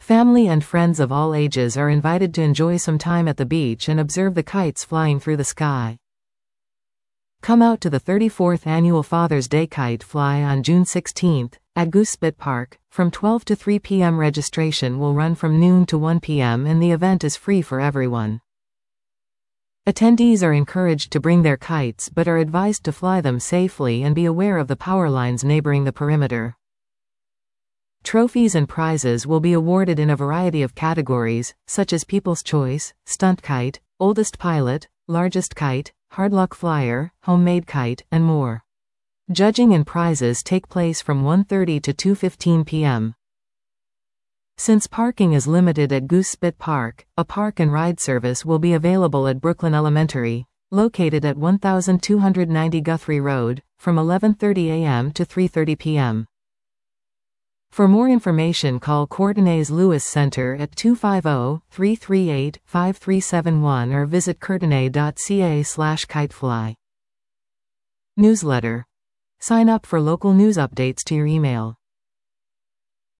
Family and friends of all ages are invited to enjoy some time at the beach and observe the kites flying through the sky. Come out to the 34th Annual Father's Day Kite Fly on June 16th at Goose Spit Park. From 12 to 3 p.m. Registration will run from noon to 1 p.m. and the event is free for everyone. Attendees are encouraged to bring their kites but are advised to fly them safely and be aware of the power lines neighboring the perimeter. Trophies and prizes will be awarded in a variety of categories, such as People's Choice, Stunt Kite, Oldest Pilot, Largest Kite, Hardluck Flyer, Homemade Kite, and more. Judging and prizes take place from 1:30 to 2:15 p.m. Since parking is limited at Goose Spit Park, a park and ride service will be available at Brooklyn Elementary, located at 1290 Guthrie Road, from 11:30 a.m. to 3:30 p.m. For more information, call Courtenay's Lewis Center at 250-338-5371 or visit courtenay.ca/kitefly. Newsletter. Sign up for local news updates to your email.